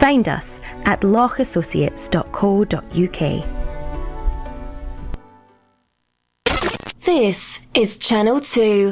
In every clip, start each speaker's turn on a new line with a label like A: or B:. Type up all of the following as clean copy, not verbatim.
A: Find us at lochassociates.co.uk.
B: This is Channel 2.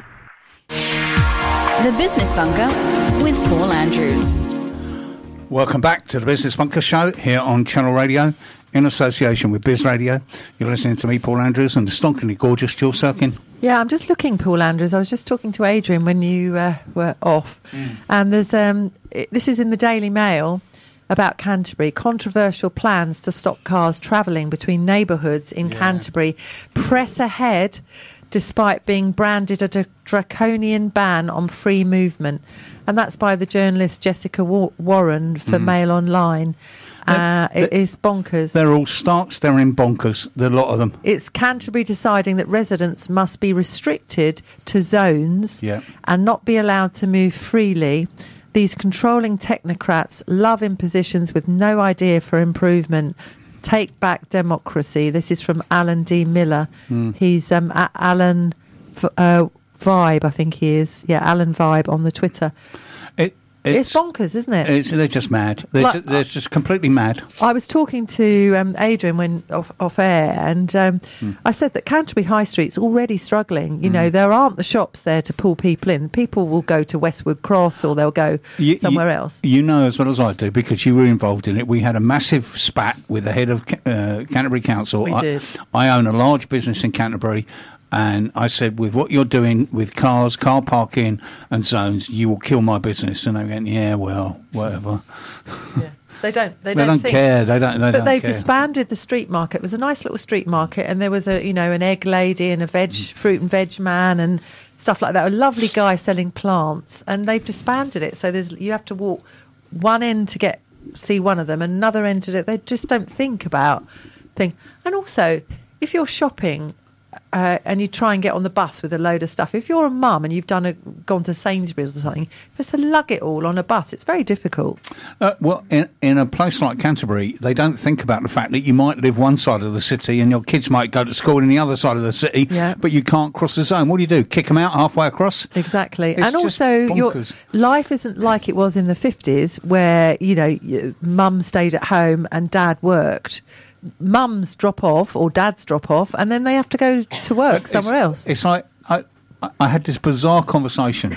C: The Business Bunker with Paul Andrews.
D: Welcome back to the Business Bunker Show here on Channel Radio in association with Biz Radio. You're listening to me, Paul Andrews, and the stonkingly gorgeous Jill Sirkin.
E: Yeah, I'm just looking, Paul Andrews. I was just talking to Adrian when you were off. And there's this is in the Daily Mail about Canterbury. Controversial plans to stop cars travelling between neighbourhoods in Canterbury press ahead despite being branded a draconian ban on free movement. And that's by the journalist Jessica Warren for Mail Online. It is bonkers.
D: They're all stark staring bonkers, a lot of them.
E: It's Canterbury deciding that residents must be restricted to zones and not be allowed to move freely. These controlling technocrats love impositions with no idea for improvement. Take back democracy. This is from Alan D. Miller. He's Alan Vibe, I think he is. Yeah, Alan Vibe on the Twitter. It's bonkers, isn't it?
D: They're just mad. They're just completely mad.
E: I was talking to Adrian when off air, and I said that Canterbury High Street's already struggling. You know, there aren't the shops there to pull people in. People will go to Westwood Cross or they'll go somewhere else.
D: You know as well as I do, because you were involved in it. We had a massive spat with the head of Canterbury Council.
E: We did.
D: I own a large business in Canterbury. And I said, with what you're doing with cars, car parking and zones, you will kill my business. And they went, yeah, well, whatever.
E: Yeah. They don't
D: care. They don't
E: they've
D: care.
E: disbanded the street market. It was a nice little street market, and there was an egg lady and a fruit and veg man and stuff like that. A lovely guy selling plants, and they've disbanded it. So you have to walk one end to see one of them, and another end to do it. They just don't think about things. And also, if you're shopping and you try and get on the bus with a load of stuff, if you're a mum and you've gone to Sainsbury's or something, just to lug it all on a bus, it's very difficult.
D: Well, in a place like Canterbury, they don't think about the fact that you might live one side of the city and your kids might go to school in the other side of the city, but you can't cross the zone. What do? Kick them out halfway across?
E: Exactly.
D: It's
E: and
D: just
E: also,
D: bonkers.
E: Your life isn't like it was in the 50s where, mum stayed at home and dad worked. Mums drop off or dads drop off, and then they have to go to work somewhere else.
D: It's like I had this bizarre conversation.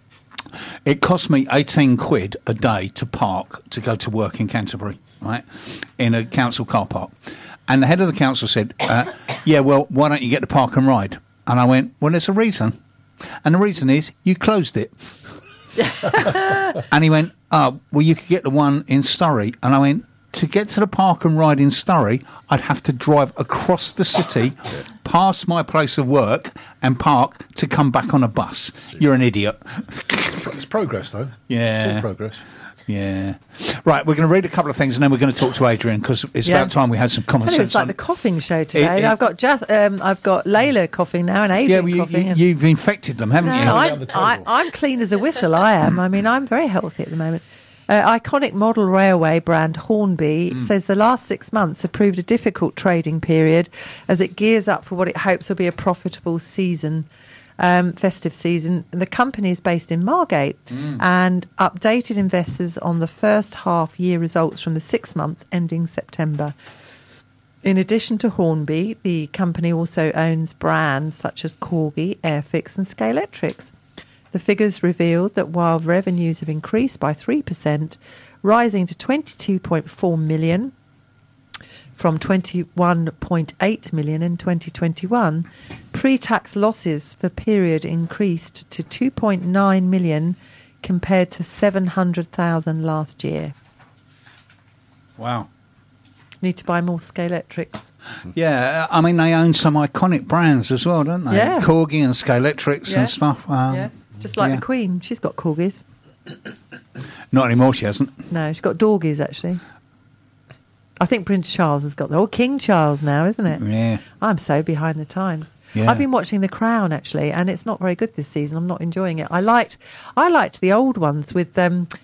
D: It cost me 18 quid a day to park to go to work in Canterbury, right, in a council car park. And the head of the council said, well, why don't you get the park and ride? And I went, well, there's a reason. And the reason is you closed it. And he went, well, you could get the one in Surrey. And I went, to get to the park and ride in Surrey, I'd have to drive across the city, past my place of work, and park to come back on a bus. You're an idiot.
F: It's progress, though.
D: Yeah.
F: It's all progress.
D: Yeah. Right, we're going to read a couple of things and then we're going to talk to Adrian, because it's about time we had some common sense.
E: It's like the coughing show today. I've got Layla coughing now and Adrian coughing.
D: You've infected them, haven't you?
E: I'm clean as a whistle, I am. I mean, I'm very healthy at the moment. Iconic model railway brand Hornby says the last 6 months have proved a difficult trading period as it gears up for what it hopes will be a profitable season, festive season. The company is based in Margate and updated investors on the first half year results from the 6 months ending September. In addition to Hornby, the company also owns brands such as Corgi, Airfix and Scalextric. The figures revealed that while revenues have increased by 3%, rising to 22.4 million from 21.8 million in 2021, pre-tax losses for period increased to 2.9 million compared to 700,000 last year.
D: Wow.
E: Need to buy more Scalextric.
D: Yeah, I mean, they own some iconic brands as well, don't they?
E: Yeah.
D: Corgi and Scalextric and stuff.
E: Just like the Queen. She's got corgis.
D: Not anymore, she hasn't.
E: No, she's got dorgies, actually. I think Prince Charles has got them. Or King Charles now, isn't it?
D: Yeah.
E: I'm so behind the times.
D: Yeah.
E: I've been watching The Crown, actually, and it's not very good this season. I'm not enjoying it. I liked the old ones with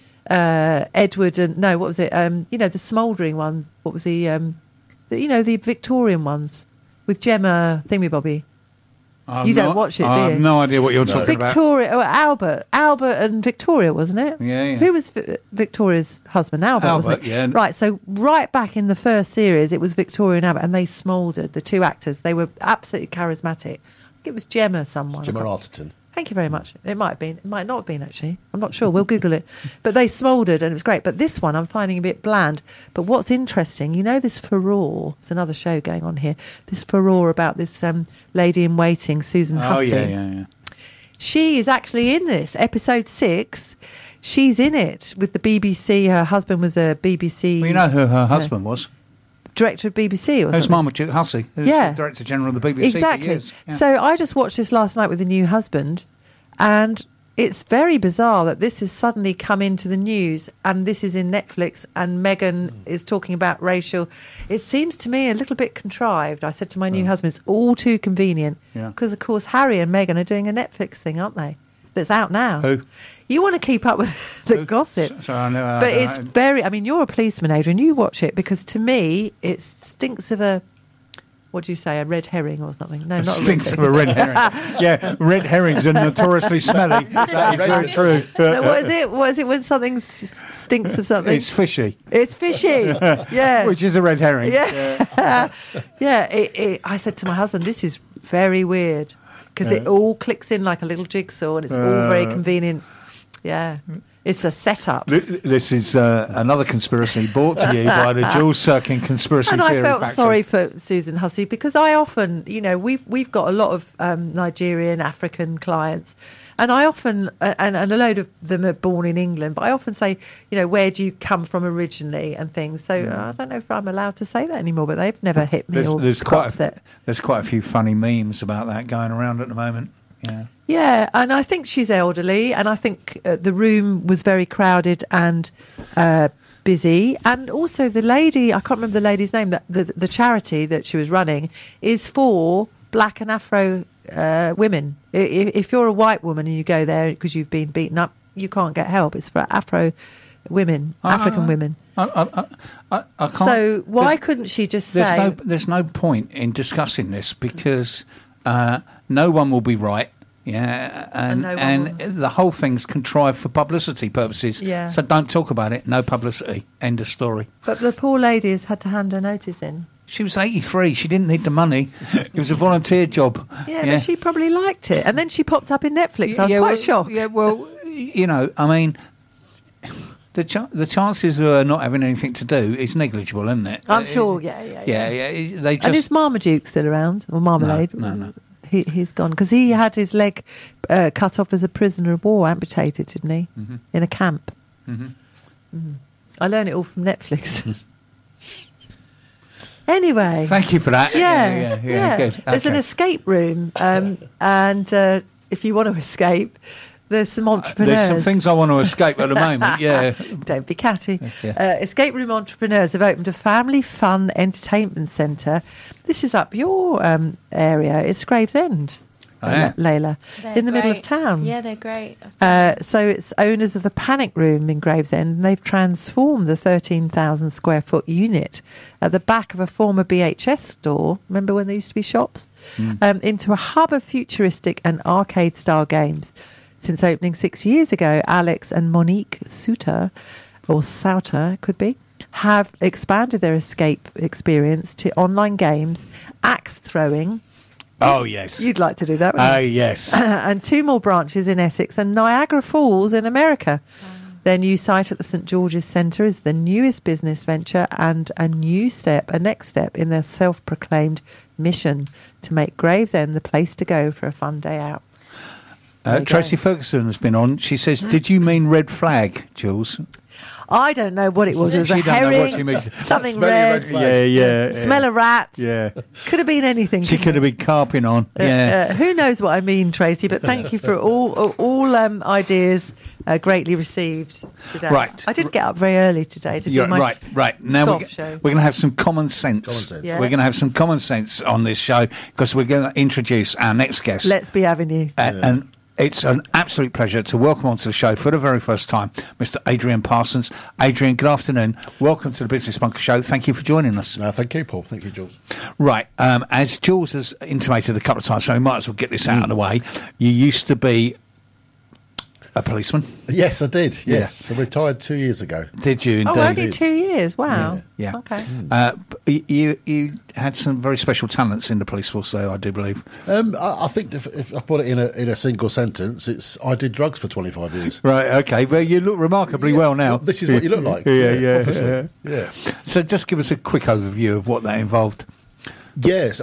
E: Edward and... No, what was it? The smouldering one. What was the Victorian ones with Gemma Thingamabobby. You don't watch it, do you?
D: I have no idea what you're talking about.
E: Victoria, Albert and Victoria, wasn't it?
D: Yeah.
E: Who was Victoria's husband? Albert, wasn't it?
D: Yeah.
E: Right, so right back in the first series, it was Victoria and Albert, and they smouldered, the two actors. They were absolutely charismatic. I think it was Gemma someone.
F: Gemma Arterton.
E: Thank you very much. It might have been. It might not have been, actually. I'm not sure. We'll Google it. But they smouldered and it was great. But this one I'm finding a bit bland. But what's interesting, you know, this furore, there's another show going on here, this furore about this lady in waiting, Susan Hussey.
D: Yeah.
E: She is actually in this. Episode 6, she's in it with the BBC. Her husband was a BBC...
D: Well, you know who her husband was?
E: Director of BBC or
D: It was
E: something.
D: Marmaduke Hussey, who's
E: Yeah.
D: the Director General of the BBC
E: Exactly.
D: for years. Yeah.
E: So I just watched this last night with the new husband, and it's very bizarre that this has suddenly come into the news, and this is in Netflix, and Meghan is talking about racial. It seems to me a little bit contrived. I said to my new husband, it's all too convenient.
D: Yeah.
E: Because, of course, Harry and Meghan are doing a Netflix thing, aren't they? That's out now.
D: Who?
E: You want to keep up with the gossip.
D: So I know,
E: But it's very... I mean, you're a policeman, Adrian. You watch it, because to me, it stinks of a... What do you say? A red herring or something? No, not
D: stinks
E: a
D: of
E: red
D: a red herring. Yeah, red herrings are notoriously smelly. That is very true.
E: No, what is it? What is it when something stinks of something?
D: It's fishy,
E: It's fishy. Yeah.
D: which is a red herring.
E: Yeah. Yeah. I said to my husband, this is very weird, because it all clicks in like a little jigsaw, and it's all very convenient. Yeah. It's a setup.
D: This is another conspiracy brought to you by the Jules Sirkin Conspiracy
E: And
D: Theory
E: I felt
D: Factory.
E: sorry for Susan Hussey, because I often, you know, we've got a lot of Nigerian, African clients, and I often, and a load of them are born in England, but I often say, you know, where do you come from originally and things. So I don't know if I'm allowed to say that anymore, but they've never hit me or
D: There's quite
E: upset.
D: there's quite a few funny memes about that going around at the moment. Yeah.
E: Yeah, and I think she's elderly, and I think the room was very crowded and busy. And also the lady, I can't remember the lady's name, that the charity that she was running is for black and Afro women. If you're a white woman and you go there because you've been beaten up, you can't get help. It's for Afro women, African women.
D: I can't.
E: So why couldn't she just say...
D: There's no point in discussing this, because no one will be right. Yeah,
E: And no one
D: and the whole thing's contrived for publicity purposes.
E: Yeah.
D: So don't talk about it. No publicity. End of story.
E: But the poor lady has had to hand her notice in.
D: She was 83. She didn't need the money. It was a volunteer job.
E: Yeah, but she probably liked it. And then she popped up in Netflix. I was quite shocked.
D: Yeah, well, you know, I mean, the chances of her not having anything to do is negligible, isn't it?
E: I'm sure, yeah.
D: They just...
E: And is Marmaduke still around? Or Marmalade?
D: No.
E: He's gone. Because he had his leg cut off as a prisoner of war, amputated, didn't he?
D: Mm-hmm.
E: In a camp. Mm-hmm. I learned it all from Netflix. Anyway.
D: Thank you for that.
E: Yeah.
D: Good.
E: There's an
D: Okay.
E: escape room. And if you want to escape, there's some entrepreneurs.
D: There's some things I want to escape at the moment, yeah.
E: Don't be catty.
D: Yeah.
E: Escape room entrepreneurs have opened a family fun entertainment centre. This is up your area. It's Gravesend, Layla,
A: They're
E: in the middle of
A: great.
E: town.
A: Yeah, they're great.
E: So it's owners of the Panic Room in Gravesend, and they've transformed the 13,000 square foot unit at the back of a former BHS store. Remember when there used to be shops? Into a hub of futuristic and arcade style games. Since opening 6 years ago, Alex and Monique Souter, or Souter could be, have expanded their escape experience to online games, axe throwing.
D: Oh, yes.
E: You'd like to do that, wouldn't you?
D: Yes.
E: And 2 more branches in Essex and Niagara Falls in America. Their new site at the St George's Centre is the newest business venture and a next step in their self-proclaimed mission to make Gravesend the place to go for a fun day out.
D: Tracy Ferguson has been on. She says, "Did you mean red flag, Jules?"
E: I don't know what it was. It was
D: She
E: a
D: don't know what
E: herring,
D: she means.
E: something
F: Smelly
E: red,
F: red flag.
D: Yeah.
E: smell a rat.
D: Yeah.
E: Could have been anything.
D: She could have been carping on. Yeah.
E: Who knows what I mean, Tracy? But thank you for all ideas greatly received today.
D: Right.
E: I did get up very early today to do my
D: right. Now
E: Scott show.
D: we're going to have some common sense.
E: Yeah.
D: We're going to have some common sense on this show, because we're going to introduce our next guest.
E: Let's be having you.
D: And it's an absolute pleasure to welcome onto the show for the very first time Mr. Adrian Parsons. Adrian, good afternoon. Welcome to the Business Bunker Show. Thank you for joining us.
F: Thank you, Paul. Thank you, Jules.
D: Right. As Jules has intimated a couple of times, so we might as well get this out of the way. You used to be a policeman.
F: Yes, I did. Yes. I retired 2 years ago.
D: Did you indeed?
E: Oh, only 2 years. Wow.
D: Yeah.
E: Okay.
D: You had some very special talents in the police force, though, I do believe.
F: I think if I put it in a single sentence, it's I did drugs for 25 years.
D: Right, okay. Well, you look remarkably well now.
F: Well, this is what you look like.
D: Yeah. So just give us a quick overview of what that involved.
F: Yes.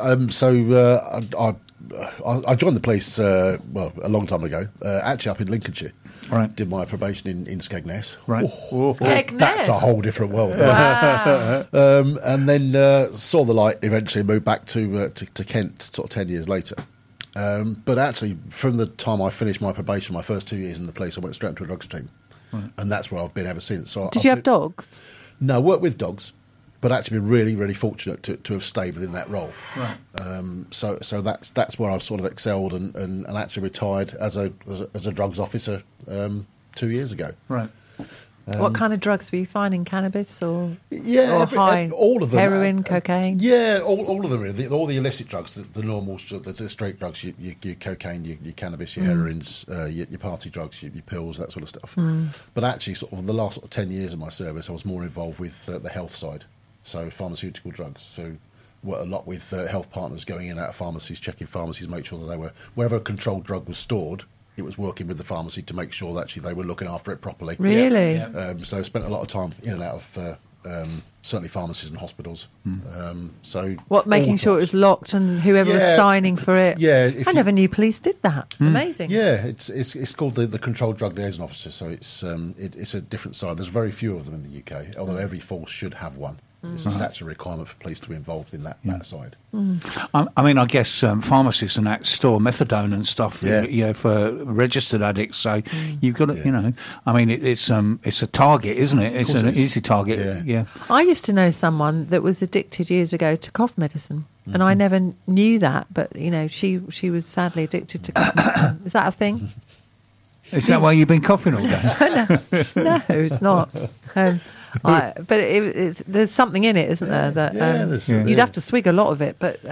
F: I joined the police, a long time ago, actually up in Lincolnshire.
D: Right.
F: Did my probation in Skegness.
D: Right.
E: Skegness.
F: That's a whole different world.
E: Wow.
F: And then saw the light, eventually moved back to Kent sort of 10 years later. But actually, from the time I finished my probation, my first 2 years in the police, I went straight into a drugs team. Right. And that's where I've been ever since. So
E: Did you have dogs?
F: No, I worked with dogs, but actually been really, really fortunate to have stayed within that role.
D: Right.
F: So that's where I've sort of excelled and actually retired as a drugs officer 2 years ago.
D: Right.
E: What kind of drugs were you finding? Cannabis or
F: Yeah, all of them.
E: Heroin, cocaine?
F: Yeah, all of them really. All the illicit drugs, the normal, the straight drugs, your cocaine, your cannabis, your heroines, your party drugs, your pills, that sort of stuff. But actually, sort of the last 10 years of my service, I was more involved with the health side, so pharmaceutical drugs. So worked a lot with health partners going in and out of pharmacies, checking pharmacies, make sure that they were, wherever a controlled drug was stored, it was working with the pharmacy to make sure that actually they were looking after it properly.
E: Really?
D: Yeah.
F: So I spent a lot of time in and out of certainly pharmacies and hospitals. So
E: making sure it was locked and whoever was signing for it?
F: Yeah.
E: I never knew police did that. Amazing.
F: Yeah, it's called the Controlled Drug Liaison Officer, so it's a different side. There's very few of them in the UK, although every force should have one. It's a statutory requirement for police to be involved in that side.
D: I mean, I guess pharmacists and that store methadone and stuff,
F: Yeah.
D: for registered addicts. So you've got to, I mean, it's a target, isn't it? It's an easy target. Yeah.
E: I used to know someone that was addicted years ago to cough medicine, and I never knew that. But she was sadly addicted to cough medicine. Is that a thing?
D: Is that why you've been coughing all day?
E: No, it's not. But there's something in it, isn't there? That you'd have to swig a lot of it. But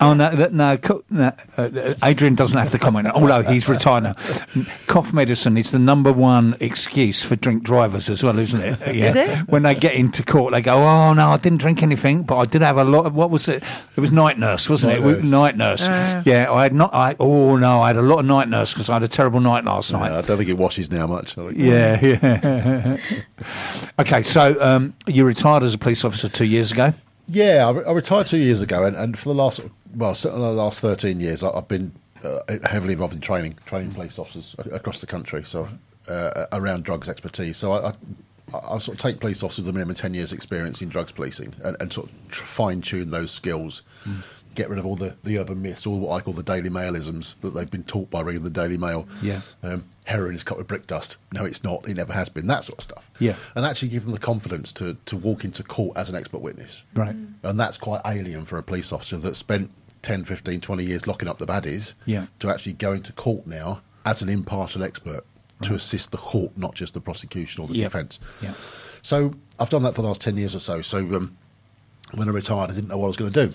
D: no, Adrian doesn't have to comment, although he's retired now. Cough medicine is the number one excuse for drink drivers as well, isn't it? Yeah.
E: Is it?
D: When they get into court, they go, "Oh no, I didn't drink anything, but I did have a lot of what was it? It was night nurse, wasn't it? Night nurse. Yeah, I had not. I had a lot of night nurse because I had a terrible night last night.
F: I don't think it washes now much.
D: Yeah. Okay, so you retired as a police officer 2 years ago.
F: Yeah, I retired 2 years ago, and for the certainly the last 13 years, I've been heavily involved in training police officers across the country, so around drugs expertise. So I sort of take police officers with a minimum 10 years experience in drugs policing and sort of fine-tune those skills, get rid of all the urban myths, all what I call the Daily Mailisms that they've been taught by reading the Daily Mail.
D: Yeah.
F: Heroin is cut with brick dust. No, it's not. It never has been. That sort of stuff.
D: Yeah.
F: And actually give them the confidence to walk into court as an expert witness.
D: Right.
F: And that's quite alien for a police officer that spent 10, 15, 20 years locking up the baddies to actually go into court now as an impartial expert to assist the court, not just the prosecution or the defence.
D: Yeah.
F: So I've done that for the last 10 years or so. So when I retired, I didn't know what I was going to do.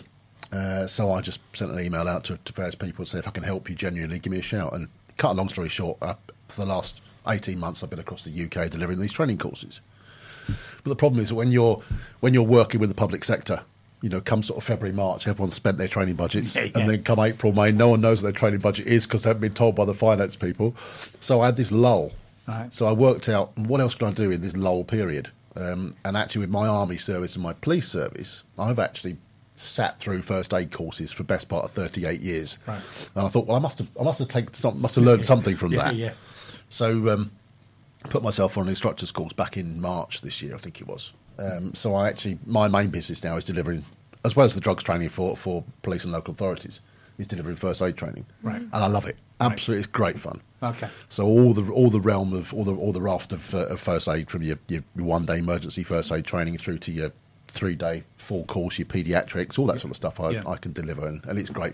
F: So I just sent an email out to various people to say, if I can help you genuinely, give me a shout. And cut a long story short, for the last 18 months, I've been across the UK delivering these training courses. But the problem is that when you're working with the public sector, come sort of February, March, everyone's spent their training budgets. And then come April, May, no one knows what their training budget is because they haven't been told by the finance people. So I had this lull.
D: Right.
F: So I worked out, what else can I do in this lull period? And actually with my army service and my police service, I've actually sat through first aid courses for the best part of 38 years. Right. And I thought, well, I must have learned something from that. Yeah. So put myself on an instructor's course back in March this year, I think it was. So my main business now is delivering, as well as the drugs training for police and local authorities, is delivering first aid training. Right. And I love it. Absolutely, It's great fun. Okay. So all the realm of all the raft of first aid, from your 1 day emergency first aid training through to your 3 day full course, your paediatrics, all that sort of stuff I can deliver, and it's great fun.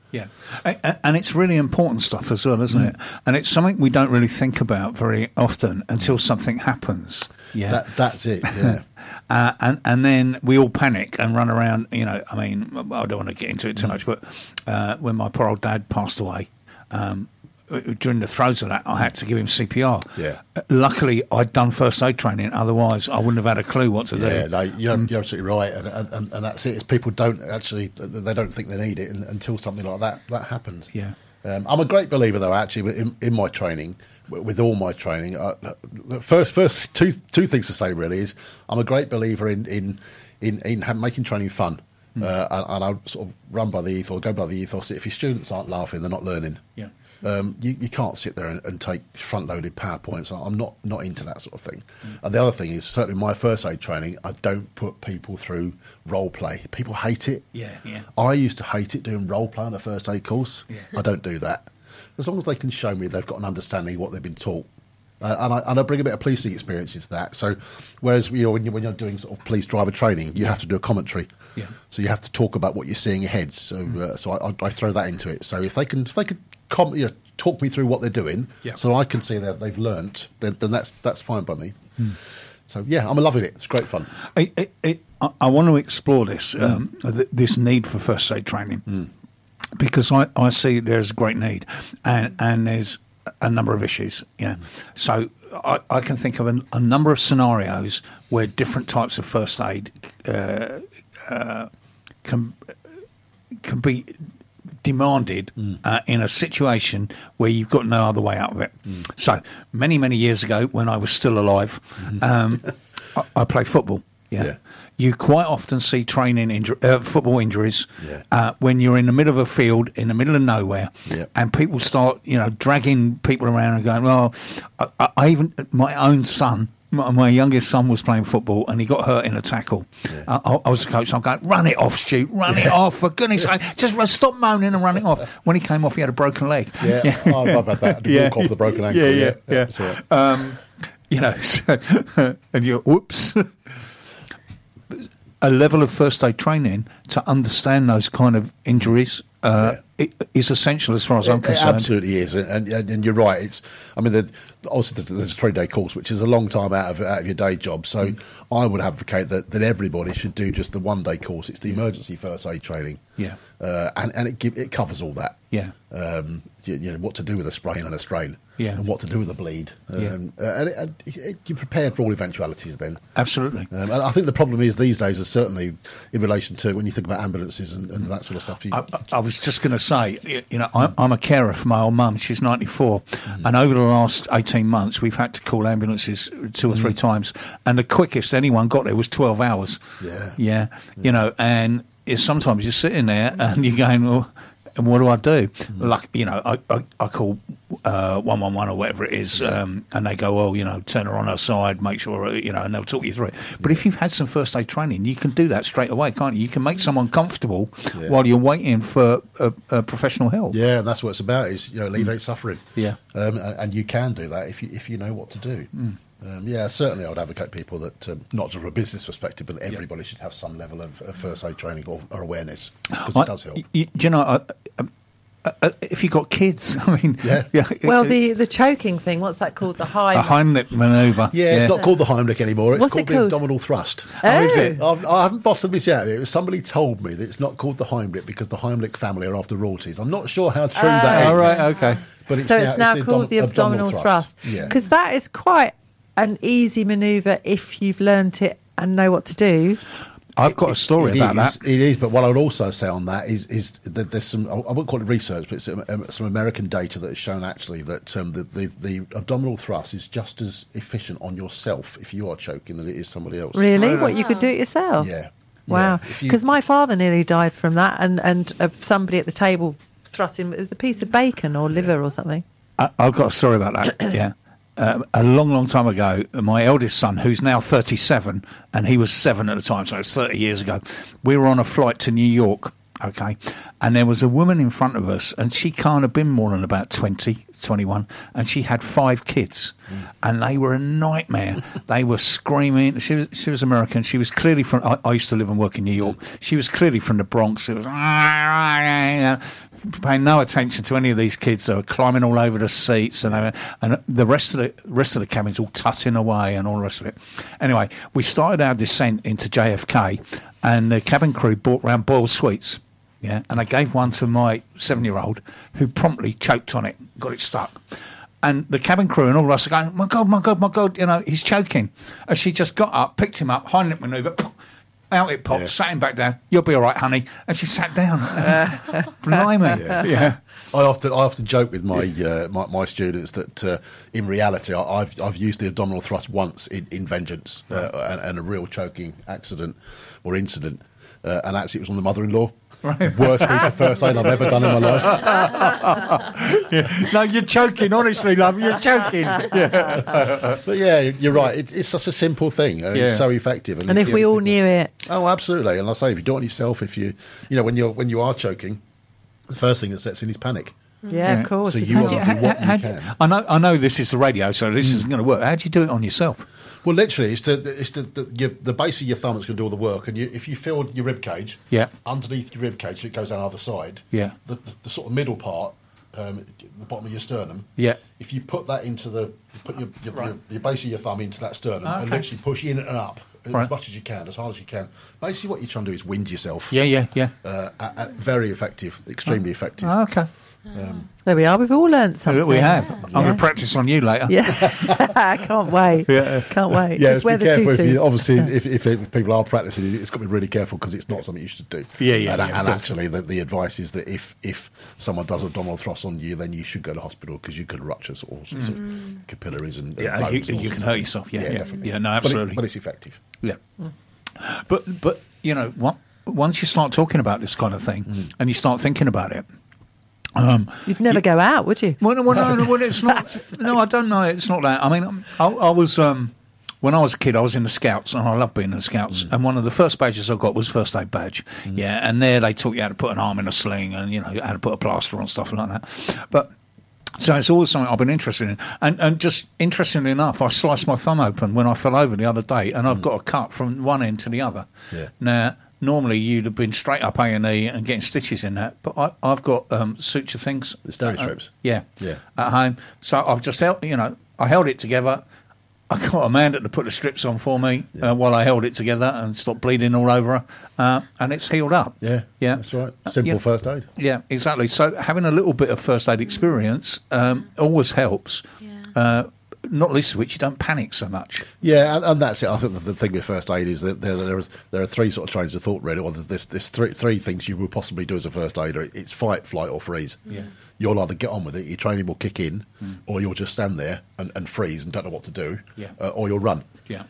D: Yeah, and it's really important stuff as well, isn't it? And it's something we don't really think about very often until something happens. Yeah,
F: That's it. Yeah.
D: And then we all panic and run around. You know, I mean, I don't want to get into it too much, but when my poor old dad passed away, during the throes of that, I had to give him CPR.
F: Yeah.
D: Luckily, I'd done first aid training. Otherwise, I wouldn't have had a clue what to do.
F: Yeah, no, you're absolutely right, and that's it. It's people don't actually, they don't think they need it until something like that happens.
D: Yeah.
F: I'm a great believer, though. Actually, in my training, with all my training, the first two things to say really is I'm a great believer in making training fun. And I sort of run by the ethos, go by the ethos that if your students aren't laughing, they're not learning.
D: Yeah.
F: You can't sit there and take front-loaded PowerPoints. I'm not into that sort of thing. And the other thing is, certainly my first aid training, I don't put people through role play. People hate it.
D: Yeah.
F: I used to hate it doing role play on a first aid course.
D: Yeah.
F: I don't do that. As long as they can show me they've got an understanding of what they've been taught. And I bring a bit of policing experience into that. So, whereas when you're doing sort of police driver training, you have to do a commentary.
D: Yeah.
F: So you have to talk about what you're seeing ahead. So, so I throw that into it. So if they can talk me through what they're doing, so I can see that they've learnt, then that's fine by me. So yeah, I'm loving it. It's great fun.
D: I want to explore this this need for first aid training because I see there's a great need and there's a number of issues. Yeah, so I can think of a number of scenarios where different types of first aid can be demanded in a situation where you've got no other way out of it. So many years ago, when I was still alive, I played football. Yeah. You quite often see football injuries when you're in the middle of a field, in the middle of nowhere, and people start, dragging people around and going, well, I even, my own son, my youngest son was playing football and he got hurt in a tackle. I was the coach. I'm going, run it off, Stu, run it off, for goodness sake. Just stop moaning and run it off. When he came off, he had a broken leg.
F: I've had that. I had to walk off the broken ankle.
D: Yeah.
F: That's right.
D: So, and you're, whoops. A level of first aid training to understand those kind of injuries it is essential as far as I'm concerned.
F: It absolutely is, and you're right. It's, I mean, there's a 3-day course, which is a long time out of your day job. So I would advocate that everybody should do just the 1-day course. It's the emergency first aid training.
D: Yeah,
F: and it covers all that.
D: Yeah,
F: what to do with a sprain and a strain.
D: Yeah,
F: and what to do with a bleed. And you're prepared for all eventualities then.
D: Absolutely.
F: And I think the problem is these days is certainly in relation to when you think about ambulances and that sort of stuff.
D: I was just going to say, I'm a carer for my old mum. She's 94, and over the last 18 months, we've had to call ambulances 2 or 3 times, and the quickest anyone got there was 12 hours. Yeah. And sometimes you're sitting there and you're going, well, and what do I do? Like, I call 111 or whatever it is, and they go, well, turn her on her side, make sure, and they'll talk you through it. But if you've had some first aid training, you can do that straight away, can't you? You can make someone comfortable while you're waiting for professional help.
F: Yeah, and that's what it's about, is alleviate suffering.
D: Yeah,
F: and you can do that if you know what to do. Certainly I would advocate people that, not just from a business perspective, but that everybody should have some level of first aid training or awareness, because it does help. If you've got kids, I mean...
E: Well, the choking thing, what's that called? The
D: Heimlich manoeuvre.
F: Yeah, it's not called the Heimlich anymore. It's
E: What's
F: called
E: it called?
F: the abdominal thrust.
D: Oh, is it?
F: I haven't bottomed this out. Somebody told me that it's not called the Heimlich because the Heimlich family are after royalties. I'm not sure how true that is.
D: All right, okay.
F: But
E: it's now called the abdominal thrust. Because that is quite an easy manoeuvre if you've learnt it and know what to do.
D: I've got a story about that.
F: It is, but what I would also say on that is that there's some, I wouldn't call it research, but it's some American data that has shown actually that the abdominal thrust is just as efficient on yourself if you are choking than it is somebody else.
E: Really? What, you could do it yourself?
F: Yeah.
E: Wow. Because my father nearly died from that, and somebody at the table thrust him. It was a piece of bacon or liver or something.
D: I've got a story about that, yeah. A long time ago, my eldest son, who's now 37, and he was 7 at the time, so it was 30 years ago, we were on a flight to New York, Okay. And there was a woman in front of us, and she can't have been more than about 20, 21, and she had 5 kids, and they were a nightmare. They were screaming. She was American. She was clearly from, I used to live and work in New York. She was clearly from the Bronx. It was paying no attention to any of these kids. They were climbing all over the seats, and the rest of the cabins all tutting away and all the rest of it. Anyway, we started our descent into JFK, and the cabin crew brought round boiled sweets. Yeah, and I gave one to my 7-year-old, who promptly choked on it, got it stuck. And the cabin crew and all of us are going, my God, he's choking. And she just got up, picked him up, Heimlich manoeuvre, out it popped, sat him back down. You'll be all right, honey. And she sat down. Blimey. Yeah.
F: I often joke with my students that in reality I've used the abdominal thrust once in Vengeance and a real choking accident or incident, and actually it was on the mother-in-law. Right. Worst piece of first aid I've ever done in my life.
D: No, you're choking, honestly, love. You're choking. Yeah.
F: But yeah, you're right. It's such a simple thing. It's so effective.
E: And if we all knew it.
F: Oh, absolutely. And I say, if you do it on yourself, when you are choking, the first thing that sets in is panic.
E: Yeah, of course.
F: So you want to do what you can.
D: I know this is the radio, so this isn't going to work. How do you do it on yourself?
F: Well, literally, it's the base of your thumb that's going to do all the work. And if you feel your rib cage, underneath your rib cage, it goes down the other side. Yeah. The sort of middle part, the bottom of your sternum. Yeah. If you put that into your base of your thumb into that sternum and literally push in and up as much as you can, as hard as you can. Basically, what you're trying to do is wind yourself. Yeah. Very effective, extremely effective.
D: Oh, okay.
E: There we are. We've all learnt something.
D: We have. I'm going to practice on you later.
E: Yeah, I can't wait. Can't wait.
F: Yeah,
E: just wear the
F: tutu. Obviously, if people are practicing, it's got to be really careful because it's not something you should do. And actually, the advice is that if someone does abdominal thrust on you, then you should go to hospital because you could rupture all sorts of capillaries and bones.
D: You can hurt yourself. Yeah,
F: definitely.
D: Yeah, no, absolutely.
F: But it's effective.
D: Yeah. But once you start talking about this kind of thing and you start thinking about it.
E: You'd never go out, would you?
D: Well, no, it's not. No, I don't know. It's not that. I mean, I was when I was a kid, I was in the Scouts, and I loved being in the Scouts. And one of the first badges I got was first aid badge. Yeah, and there they taught you how to put an arm in a sling, and how to put a plaster on, stuff like that. But so it's always something I've been interested in. And just interestingly enough, I sliced my thumb open when I fell over the other day, and I've got a cut from one end to the other. Yeah. Now, normally you'd have been straight up A&E and getting stitches in that, but I've got suture things.
F: The steri strips.
D: At home. So I've just held, I held it together. I got Amanda to put the strips on for me while I held it together and stopped bleeding all over her, and it's healed up.
F: Yeah, that's right. Simple first aid.
D: Yeah, exactly. So having a little bit of first aid experience always helps. Yeah. Not least of which you don't panic so much.
F: Yeah, and that's it. I think the thing with first aid is that there are three sort of trains of thought, really. Or there's three things you would possibly do as a first aider. It's fight, flight, or freeze. Yeah. You'll either get on with it, your training will kick in, or you'll just stand there and freeze and don't know what to do, or you'll run. Yeah.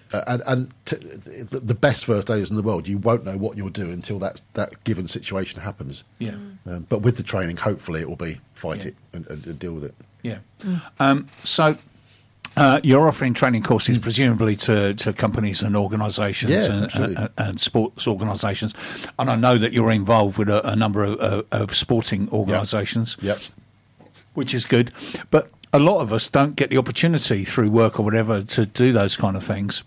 F: The best first aiders in the world, you won't know what you'll do until that given situation happens. Yeah. But with the training, hopefully it will be fight it and deal with it.
D: Yeah. So you're offering training courses presumably to companies and organisations and sports organisations, and I know that you're involved with a number of sporting organisations, which is good. But a lot of us don't get the opportunity through work or whatever to do those kind of things.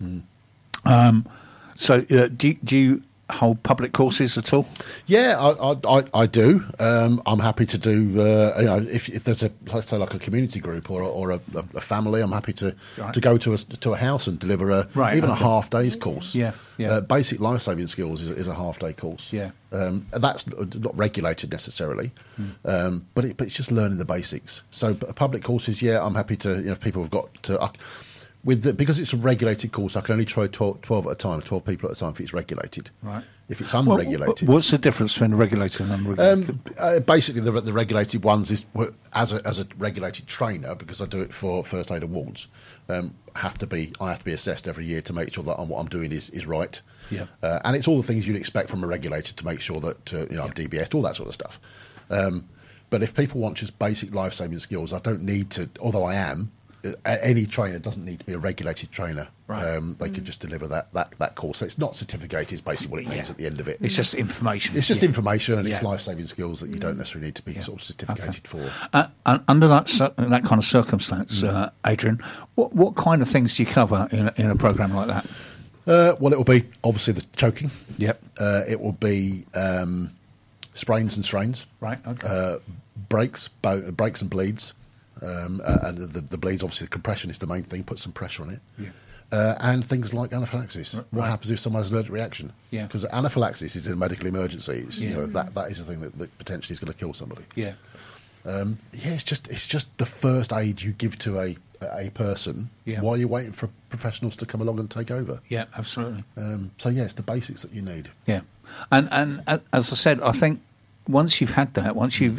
D: So do you hold public courses at all?
F: Yeah, I do. I'm happy to do. If there's let's say like a community group or a family, I'm happy to go to a house and deliver a half day's course. Basic life saving skills is a half day course. Yeah, that's not regulated necessarily, but it's just learning the basics. So public courses, I'm happy to. If people have got to. Because it's a regulated course, I can only try 12 at a time, 12 people at a time if it's regulated. Right. If it's unregulated...
D: What's the difference between regulated and unregulated?
F: Basically, the regulated ones is, as a regulated trainer, because I do it for First Aid Awards, I have to be assessed every year to make sure that what I'm doing is right. Yeah. And it's all the things you'd expect from a regulator to make sure that, I'm DBS, all that sort of stuff. But if people want just basic life-saving skills, I don't need to, although I am... any trainer doesn't need to be a regulated trainer.
D: Right.
F: They could just deliver that course. So it's not certificated, is basically what it means at the end of it.
D: It's just information.
F: It's just information, and it's
D: Yeah.
F: life-saving skills that you don't necessarily need to be sort of certificated for.
D: And under that kind of circumstance, Adrian, what kind of things do you cover in a program like that?
F: Well, it will be obviously the choking.
D: Yep.
F: It will be sprains and strains.
D: Right. Okay.
F: Breaks and bleeds. And the bleeds, obviously, the compression is the main thing. Put some pressure on it.
D: Yeah.
F: And things like anaphylaxis. What
D: Right.
F: happens if someone has an allergic reaction?
D: Yeah.
F: Because anaphylaxis is a medical emergency. It's,
D: Yeah.
F: that is the thing that potentially is going to kill somebody.
D: Yeah.
F: It's just the first aid you give to a person
D: Yeah.
F: while you're waiting for professionals to come along and take over.
D: Yeah. Absolutely.
F: So it's the basics that you need.
D: Yeah. And as I said, I think once you've had that, once you've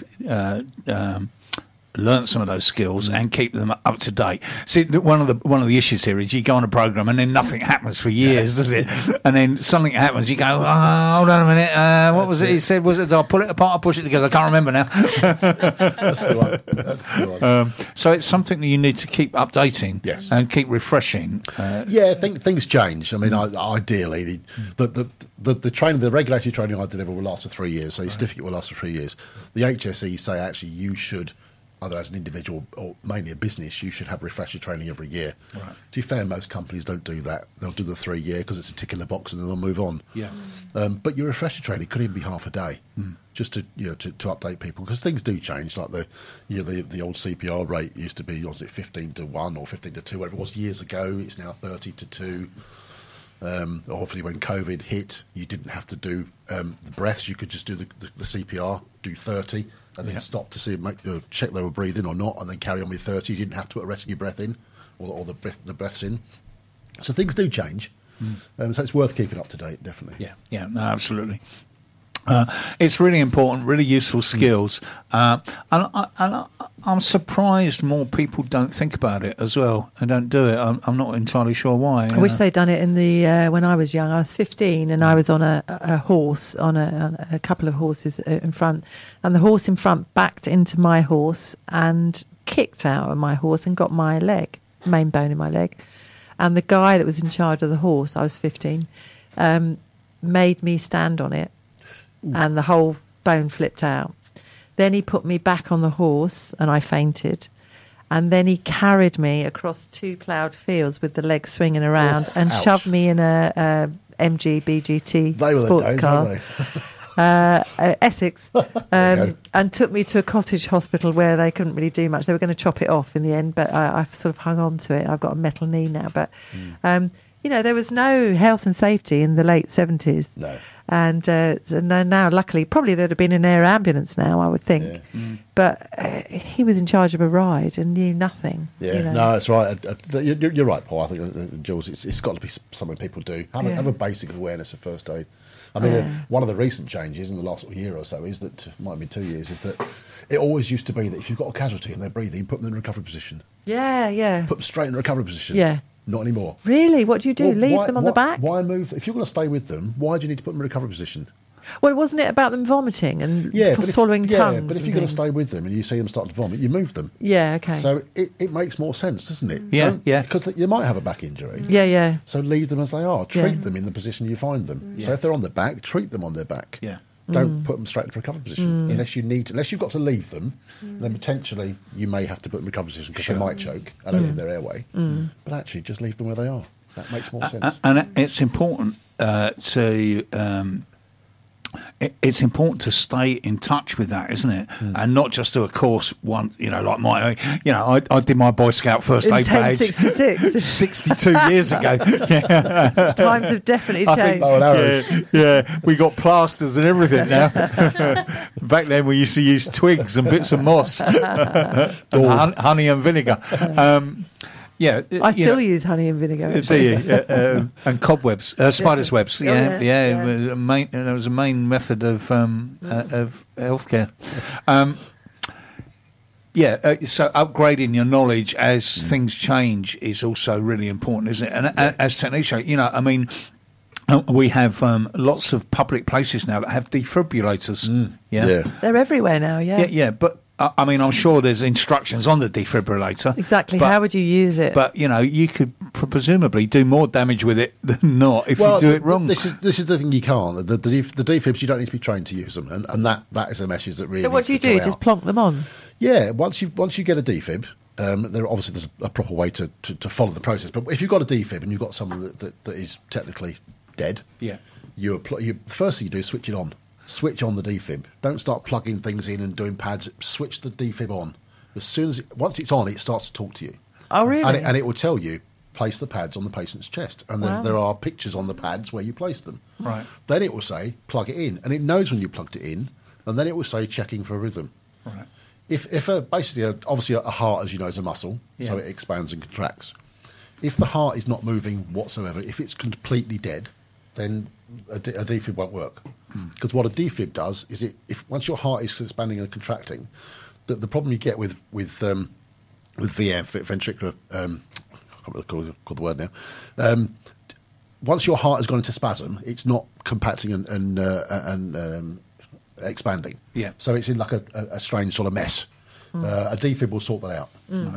D: learn some of those skills and keep them up to date. See, one of the issues here is you go on a program and then nothing happens for years, does it? And then something happens, you go, oh, hold on a minute, what was it he said? Was it, I'll pull it apart, I'll push it together? I can't remember now.
F: That's the one.
D: So it's something that you need to keep updating
F: Yes.
D: and keep refreshing.
F: Things change. I mean, ideally, the training, the regulated training I deliver will last for 3 years. So your certificate will last for 3 years. The HSE say actually you should, either as an individual or mainly a business, you should have refresher training every year.
D: Right.
F: To be fair, most companies don't do that. They'll do the 3 year because it's a tick in the box and then they'll move on.
D: Yeah.
F: But your refresher training could even be half a day, just to update people, because things do change. Like the old CPR rate used to be, was it 15-1 or 15-2, whatever it was years ago. It's now 30-2. Obviously, when COVID hit, you didn't have to do the breaths. You could just do the CPR, do 30, and then stop to see, check they were breathing or not, and then carry on with 30. You didn't have to put a rescue breath in, or the breaths in. So things do change. So it's worth keeping up to date, definitely.
D: Yeah, no, absolutely. It's really important, really useful skills, and I'm surprised more people don't think about it as well and don't do it. I'm not entirely sure why.
E: I wish they'd done it in the when I was young. I was 15 and I was on a horse, on a couple of horses in front, and the horse in front backed into my horse and kicked out of my horse and got my leg, main bone in my leg. And the guy that was in charge of the horse, I was 15, made me stand on it. And the whole bone flipped out. Then he put me back on the horse and I fainted. And then he carried me across 2 ploughed fields with the legs swinging around and
F: ouch.
E: shoved me in a MG BGT
F: They were
E: sports
F: the days,
E: car.
F: weren't they?
E: Essex,
F: go.
E: and took me to a cottage hospital where they couldn't really do much. They were going to chop it off in the end, but I sort of hung on to it. I've got a metal knee now. But, there was no health and safety in the late 70s.
F: No.
E: And now, luckily, probably there'd have been an air ambulance now, I would think.
F: Yeah.
E: But he was in charge of a ride and knew nothing.
F: Yeah, no, that's right. You're right, Paul. I think, Jules, it's got to be something people do. Have a basic awareness of first aid. I mean, one of the recent changes in the last year or so is that, might be 2 years, is that it always used to be that if you've got a casualty and they're breathing, put them in a recovery position.
E: Yeah.
F: Put them straight in a recovery position.
E: Yeah.
F: Not anymore.
E: Really? What do you do?
F: Well,
E: Leave them on the back?
F: Why move? If you're going to stay with them, why do you need to put them in a recovery position?
E: Well, wasn't it about them vomiting and swallowing tongues?
F: Yeah, but if
E: and
F: you're going to
E: things?
F: stay with them and you see them start to vomit, you move them.
E: Yeah, okay.
F: So it makes more sense, doesn't it?
D: Yeah, yeah.
F: Because they might have a back injury.
E: Yeah.
F: So leave them as they are. Treat
E: Yeah.
F: them in the position you find them.
D: Yeah.
F: So if they're on their back, treat them on their back.
D: Yeah.
F: Don't put them straight into recovery position unless you've got to leave them. Then potentially you may have to put them in recovery position because they might choke and open their airway. But actually, just leave them where they are. That makes more sense.
D: And it's important it's important to stay in touch with that, isn't it? And not just do a course like I did my Boy Scout first
E: In
D: aid badge
E: 1066.
D: 62 years ago.
E: Times have definitely
D: I
E: changed.
D: think,
F: Bow and arrows.
D: yeah, we got plasters and everything now. Back then, we used to use twigs and bits of moss, and honey and vinegar.
E: I still use honey and vinegar.
D: Do
E: actually.
D: you? And cobwebs, spiders' webs.
E: yeah.
D: It was a main method of healthcare. So upgrading your knowledge as things change is also really important, isn't it? And as technicians, we have lots of public places now that have defibrillators.
E: They're everywhere now, yeah.
D: Yeah, but I mean, I'm sure there's instructions on the defibrillator.
E: Exactly.
D: But,
E: How would you use it?
D: But, you could presumably do more damage with it than not if you do it wrong.
F: This is the thing you can't. The defibs, you don't need to be trained to use them. And that is a message that really
E: so what do you do? Just plonk them on?
F: Yeah, once you get a defib, there's a proper way to follow the process. But if you've got a defib and you've got someone that is technically dead,
D: Yeah.
F: the first thing you do is switch it on. Switch on the defib. Don't start plugging things in and doing pads. Switch the defib on. Once it's on, it starts to talk to you.
E: Oh, really?
F: And it will tell you, place the pads on the patient's chest. And then there are pictures on the pads where you place them.
D: Right.
F: Then it will say, plug it in. And it knows when you plugged it in. And then it will say, checking for a rhythm.
D: Right.
F: Obviously a heart, as you know, is a muscle, so it expands and contracts. If the heart is not moving whatsoever, if it's completely dead, then a defib won't work. Because what a defib does is if once your heart is expanding and contracting, the problem you get with VF, ventricular, I can't remember call the word now. Once your heart has gone into spasm, it's not compacting and expanding.
D: Yeah.
F: So it's in like a strange sort of mess. A defib will sort that out.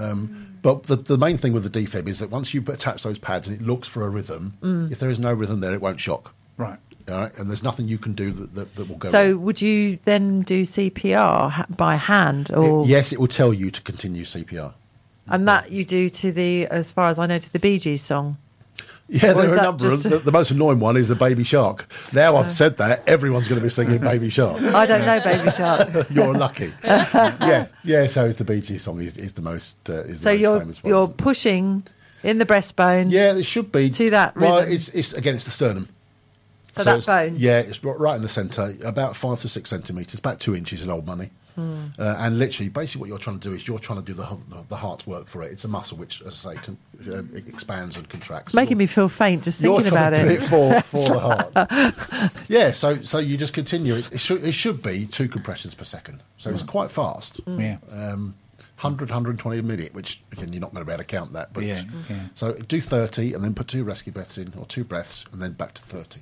F: But the main thing with the defib is that once you attach those pads and it looks for a rhythm, if there is no rhythm there, it won't shock.
D: Right.
F: All right? And there's nothing you can do that will go
E: So
F: wrong.
E: would you then do CPR by hand? Or
F: Yes, it will tell you to continue CPR.
E: And that you do as far as I know, to the Bee Gees song?
F: Yeah,
E: Or
F: there
E: is
F: are a
E: that
F: number.
E: just-
F: The most annoying one is the Baby Shark. Now I've said that, everyone's going to be singing Baby Shark.
E: I don't know Baby Shark.
F: You're lucky. Yeah. So it's the Bee Gees song is the most is the
E: So
F: most famous one.
E: you're pushing in the breastbone.
F: Yeah, it should be
E: to that
F: Well,
E: rhythm.
F: it's the sternum.
E: So that
F: it's,
E: bone.
F: Yeah, it's right in the centre, about 5 to 6 centimetres, about 2 inches in old money. And literally, basically, what you're trying to do is you're trying to do the heart's work for it. It's a muscle which, as I say, it expands and contracts.
E: It's making me feel faint just thinking about
F: You're
E: it.
F: trying to do it for the heart. Yeah, so you just continue. It should be 2 compressions per second. So it's quite fast.
D: Yeah.
F: 100, 120 a minute, which, again, you're not going to be able to count that. But
D: Yeah.
F: So do 30 and then put 2 rescue breaths in, or 2 breaths, and then back to 30.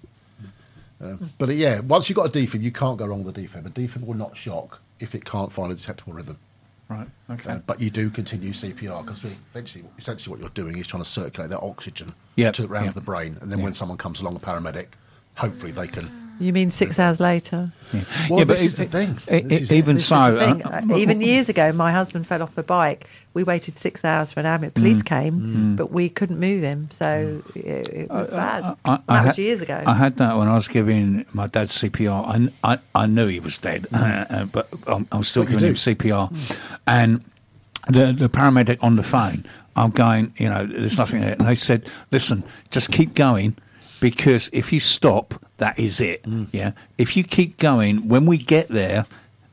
F: But yeah, once you've got a defib, you can't go wrong with a defib. A defib will not shock if it can't find a detectable rhythm.
D: Right. Okay.
F: But you do continue CPR because essentially what you're doing is trying to circulate that oxygen
D: Yep,
F: around
D: yep.
F: the brain. And then when someone comes along, a paramedic, hopefully they can...
E: You mean 6 hours later?
F: Well,
D: but
F: this is the thing.
D: Even
E: This is
D: so,
E: the thing. Even years ago, my husband fell off a bike. We waited 6 hours for an ambulance. Police came, but we couldn't move him, so it was bad. That was years ago.
D: I had that when I was giving my dad CPR. I knew he was dead, but I'm still
F: What you
D: giving him
F: do?
D: CPR. And the paramedic on the phone, I'm going, there's nothing there. And they said, listen, just keep going, because if you stop, that is it. Yeah. If you keep going, when we get there,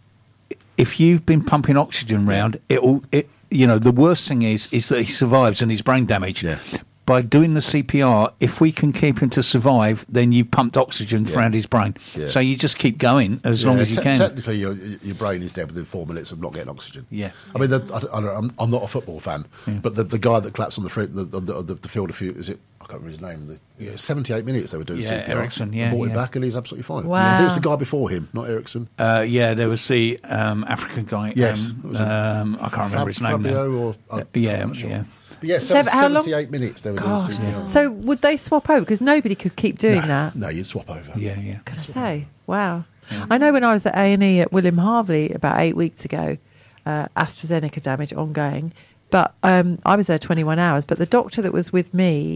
D: if you've been pumping oxygen round, the worst thing is that he survives and he's brain damaged.
F: Yeah.
D: By doing the CPR, if we can keep him to survive, then you've pumped oxygen around his brain.
F: Yeah.
D: So you just keep going as long as you can.
F: Technically, your brain is dead within 4 minutes of not getting oxygen.
D: Yeah.
F: I mean, I'm not a football fan, but the guy that claps on the field a few, is it? I can't remember his name. 78 minutes they were doing
D: Yeah,
F: CPR.
D: Ericsson,
F: And brought him
D: yeah.
F: back, and he's absolutely fine.
E: Wow.
F: I think it was the guy before him, not Ericsson.
D: There was the African guy.
F: Yes.
D: I can't remember his name now.
F: Fabio or
D: Yeah,
F: I'm not sure.
D: yeah.
F: But yeah,
E: How long-
F: 78 minutes they were
E: Gosh.
F: doing CPR.
E: So would they swap over? Because nobody could keep doing that.
F: No, you'd swap over.
D: Yeah.
E: Can I say? Wow. I know when I was at A&E at William Harvey about 8 weeks ago, AstraZeneca damage ongoing, but I was there 21 hours, but the doctor that was with me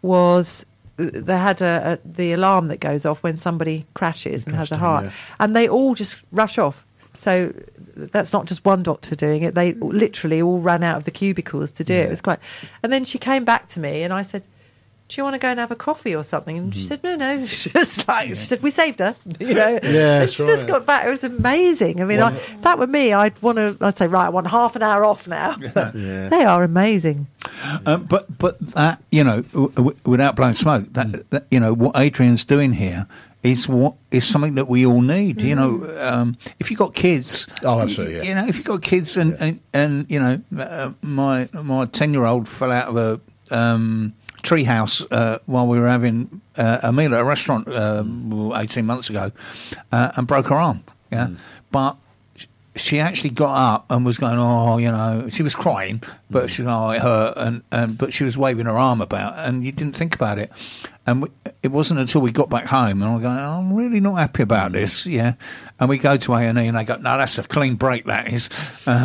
E: they had the alarm that goes off when somebody crashes and has a heart, and they all just rush off. So that's not just one doctor doing it. They literally all ran out of the cubicles to do it. It was quite... And then she came back to me and I said, do you want to go and have a coffee or something? And she said, no. She said, we saved her.
F: Yeah,
E: And
F: that's
E: she just
F: right.
E: got back. It was amazing. I mean, if that were me, I'd say, right, I want half an hour off now. They are amazing.
D: But that, without blowing smoke, that what Adrian's doing here is something that we all need. If you've got kids,
F: Oh, absolutely, yeah.
D: if you've got kids, and my 10-year-old fell out of a treehouse while we were having a meal at a restaurant 18 months ago, and broke her arm. Yeah, but she actually got up and was going, she was crying, but she, it hurt, but she was waving her arm about, and you didn't think about it. And it wasn't until we got back home, and I'm going, I'm really not happy about this, yeah. And we go to A&E, and they go, no, that's a clean break, that is.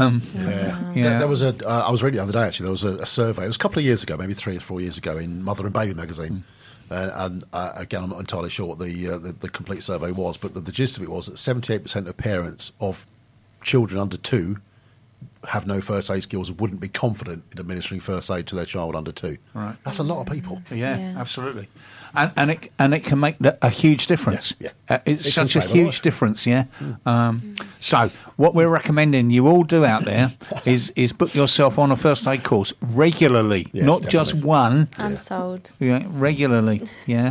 F: There was I was reading the other day, actually, there was a survey, it was a couple of years ago, maybe 3 or 4 years ago, in Mother and Baby magazine. And again, I'm not entirely sure what the complete survey was, but the gist of it was that 78% of parents of children under 2 have no first aid skills and wouldn't be confident in administering first aid to their child under 2. Right. That's a lot of people.
D: Yeah. Absolutely. And it can make a huge difference.
F: Yeah.
D: It's such a huge difference, yeah. So what we're recommending you all do out there is book yourself on a first aid course regularly, not definitely. Just one.
A: I'm sold.
D: Yeah, regularly, yeah.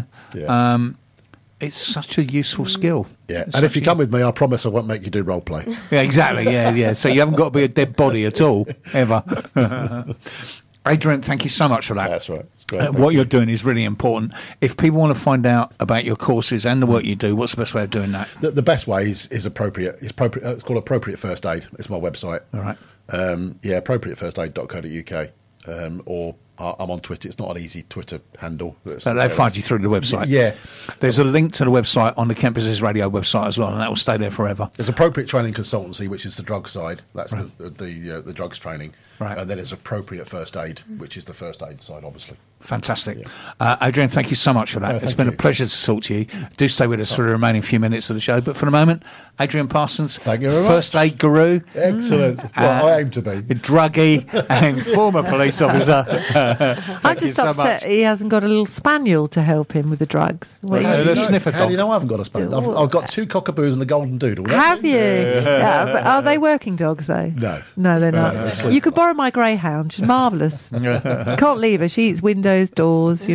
D: It's such a useful skill.
F: Yeah, and if you come with me, I promise I won't make you do role play.
D: Yeah, exactly, yeah. So you haven't got to be a dead body at all, ever. Adrian, thank you so much for that.
F: That's right. Great,
D: what you're doing is really important. If people want to find out about your courses and the work you do, what's the best way of doing that?
F: The best way is appropriate. It's called Appropriate First Aid. It's my website.
D: All right.
F: appropriatefirstaid.co.uk. Or I'm on Twitter. It's not an easy Twitter handle.
D: So they find you through the website.
F: Yeah.
D: There's a link to the website on the Kent Business Radio website as well, and that will stay there forever.
F: There's Appropriate Training Consultancy, which is the drug side. That's the drugs training.
D: Right.
F: And then there's Appropriate First Aid, which is the first aid side, obviously.
D: Fantastic. Yeah. Adrian, thank you so much for that. It's been a pleasure to talk to you. Do stay with us for the remaining few minutes of the show. But for the moment, Adrian Parsons,
F: thank you very much.
D: First aid guru.
F: Excellent. Well, I aim to be.
D: Druggie and former police officer.
E: I'm just upset he hasn't got a little spaniel to help him with the drugs.
D: A sniffer dog.
F: How do you know I haven't got a spaniel? I've got 2 cockaboos and a golden doodle.
E: Have you? But are they working dogs, though? No, they're not. You could borrow my greyhound. She's marvellous. Can't leave her. She eats windows, doors,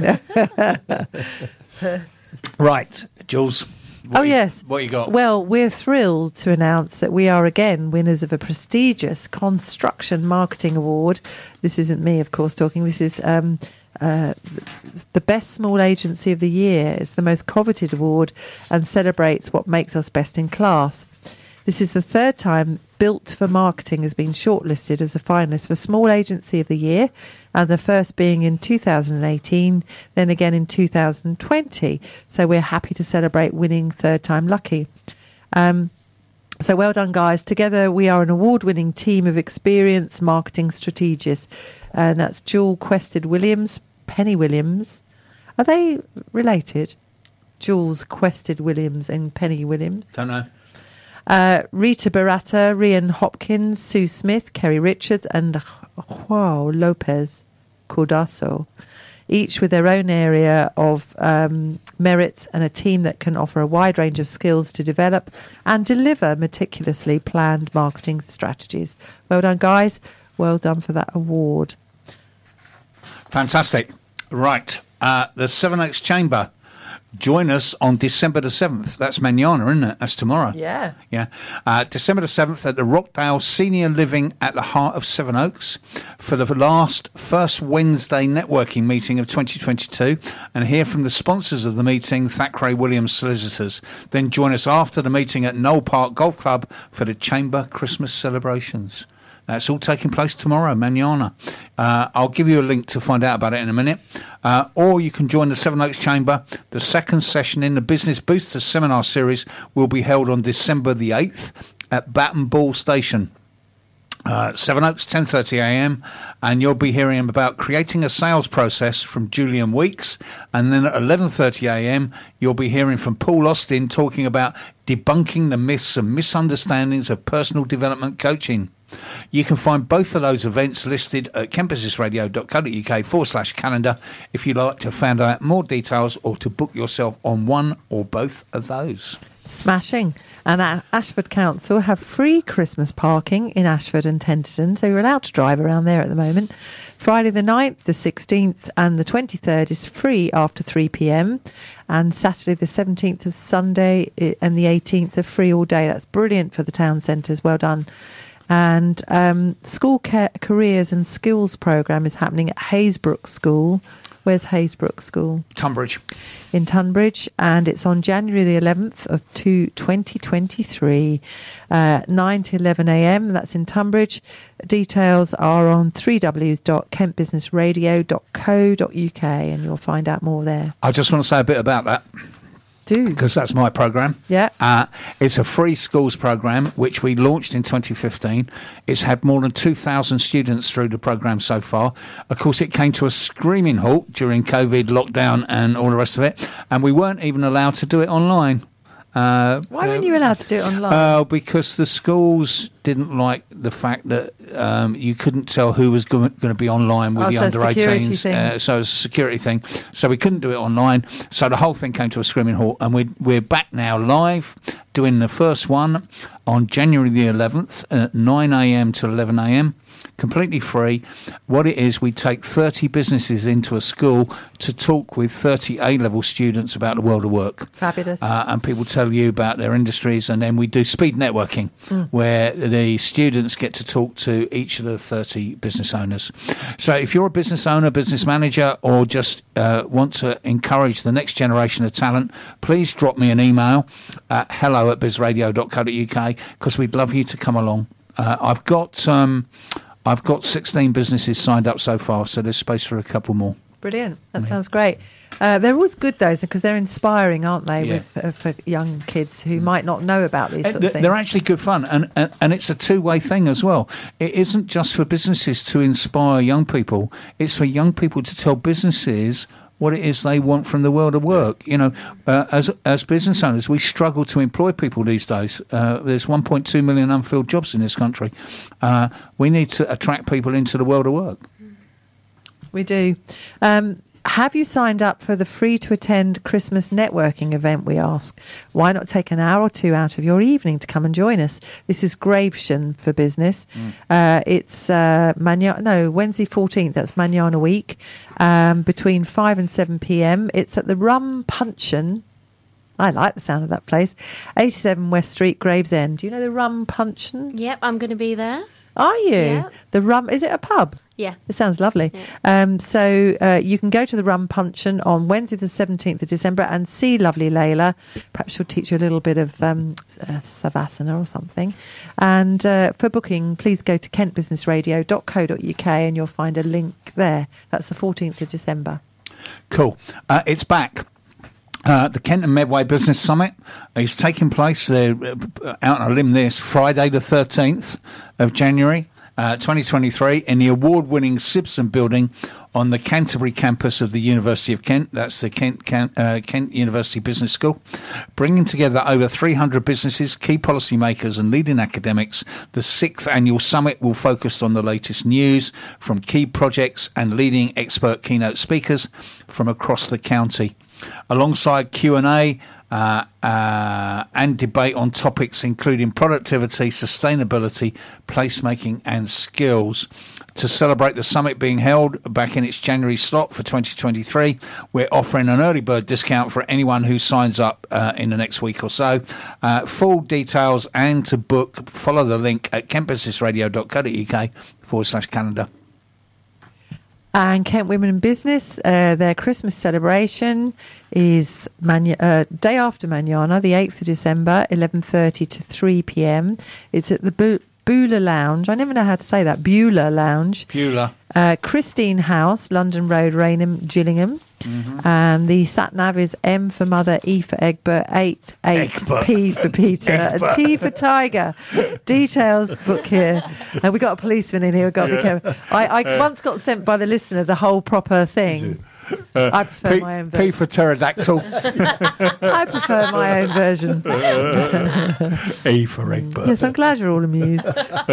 D: Right, Jules.
E: Yes.
D: What you got?
E: Well, we're thrilled to announce that we are again winners of a prestigious Construction Marketing Award. This isn't me, of course, talking. This is the Best Small Agency of the Year. It's the most coveted award and celebrates what makes us best in class. This is the 3rd time Built for Marketing has been shortlisted as a finalist for Small Agency of the Year, and the first being in 2018, then again in 2020. So we're happy to celebrate winning 3rd time lucky. So well done, guys. Together we are an award-winning team of experienced marketing strategists, and that's Jewel Quested Williams, Penny Williams. Are they related? Jules Quested Williams and Penny Williams?
D: Don't know.
E: Rita Barata, Rian Hopkins, Sue Smith, Kerry Richards and Joao Lopez Cordaso, each with their own area of merits and a team that can offer a wide range of skills to develop and deliver meticulously planned marketing strategies. Well done, guys. Well done for that award.
D: Fantastic. Right. The Seven Oaks Chamber. Join us on December the 7th. That's Manana, isn't it? That's tomorrow.
E: Yeah.
D: Yeah. December the 7th at the Rockdale Senior Living at the heart of Seven Oaks for the first Wednesday networking meeting of 2022, and hear from the sponsors of the meeting, Thackeray Williams Solicitors. Then join us after the meeting at Knoll Park Golf Club for the Chamber Christmas celebrations. It's all taking place tomorrow, Manana. I'll give you a link to find out about it in a minute. Or you can join the Seven Oaks Chamber. The second session in the Business Booster Seminar Series will be held on December the 8th at Baton Ball Station. Seven Oaks, 10:30am, and you'll be hearing about creating a sales process from Julian Weeks. And then at 11:30am, you'll be hearing from Paul Austin talking about debunking the myths and misunderstandings of personal development coaching. You can find both of those events listed at kentbusinessradio.co.uk/calendar if you'd like to find out more details or to book yourself on one or both of those.
E: Smashing. And Ashford Council have free Christmas parking in Ashford and Tenterden, so you're allowed to drive around there at the moment. Friday the 9th, the 16th and the 23rd is free after 3pm, and Saturday the 17th of Sunday and the 18th are free all day. That's brilliant for the town centres. Well done. And School Careers and Skills programme is happening at Haysbrook School Where's Haysbrook School?
D: Tunbridge.
E: In Tunbridge, and it's on January the 11th of 2023, 9 to 11 a.m. That's in Tunbridge. Details are on www.kentbusinessradio.co.uk, and you'll find out more there.
D: I just want to say a bit about that.
E: Do.
D: Because that's my programme.
E: Yeah.
D: It's a free schools programme, which we launched in 2015. It's had more than 2,000 students through the programme so far. Of course, it came to a screaming halt during COVID, lockdown and all the rest of it. And we weren't even allowed to do it online.
E: Why weren't you allowed to do it online?
D: Because the schools didn't like the fact that you couldn't tell who was going to be online with the
E: so
D: under
E: security
D: 18s.
E: thing.
D: So it's a security thing. So we couldn't do it online. So the whole thing came to a screaming halt. And we're back now live doing the first one on January the 11th at 9 a.m. to 11 a.m. Completely free. What it is, we take 30 businesses into a school to talk with 30 A-level students about the world of work.
E: Fabulous.
D: And people tell you about their industries, and then we do speed networking where the students get to talk to each of the 30 business owners. So if you're a business owner, business manager, or just want to encourage the next generation of talent, please drop me an email at hello@bizradio.co.uk, because we'd love you to come along. I've got 16 businesses signed up so far, so there's space for a couple more.
E: Brilliant. That sounds great. They're always good, those, because they're inspiring, aren't they,
D: Yeah.
E: for young kids who might not know about these sort of things.
D: They're actually good fun, and it's a two-way thing as well. It isn't just for businesses to inspire young people. It's for young people to tell businesses what it is they want from the world of work. You know, as business owners, we struggle to employ people these days. There's 1.2 million unfilled jobs in this country. We need to attract people into the world of work.
E: We do. Have you signed up for the free-to-attend Christmas networking event, we ask? Why not take an hour or two out of your evening to come and join us? This is Gravesham for Business. It's Wednesday 14th, that's Manana week, between 5 and 7 p.m. It's at the Rum Puncheon. I like the sound of that place. 87 West Street, Gravesend. Do you know the Rum Puncheon?
A: Yep, I'm going to be there.
E: Are you?
A: Yeah.
E: The Rum, is it a pub?
A: Yeah.
E: It sounds lovely.
A: Yeah.
E: So you can go to the Rum Puncheon on Wednesday the 17th of December and see lovely Layla. Perhaps she'll teach you a little bit of Savasana or something. And for booking, please go to kentbusinessradio.co.uk and you'll find a link there. That's the 14th of December.
D: Cool. It's back. The Kent and Medway Business Summit is taking place out on a limb this Friday the 13th of January 2023 in the award-winning Simpson Building on the Canterbury campus of the University of Kent. That's the Kent University Business School. Bringing together over 300 businesses, key policymakers and leading academics, the 6th annual summit will focus on the latest news from key projects and leading expert keynote speakers from across the county. Alongside Q&A and debate on topics including productivity, sustainability, placemaking and skills. To celebrate the summit being held back in its January slot for 2023, we're offering an early bird discount for anyone who signs up in the next week or so. Full details and to book, follow the link at kentbusinessradio.co.uk/calendar.
E: And Kent Women in Business, their Christmas celebration is day after Manana, the 8th of December, 11:30 to 3 p.m. It's at the Beulah Lounge. I never know how to say that. Beulah Lounge.
D: Beulah.
E: Christine House, London Road, Rainham, Gillingham. Mm-hmm. And the sat-nav is M for Mother, E for Egbert, 88, P for Peter, and T for Tiger. Details, book here. And we got a policeman in here, we've got to be careful. I once got sent by the listener the whole proper thing. I prefer my own version.
D: P for pterodactyl.
E: I prefer my own version.
D: E for Egbert.
E: Yes, I'm glad you're all amused.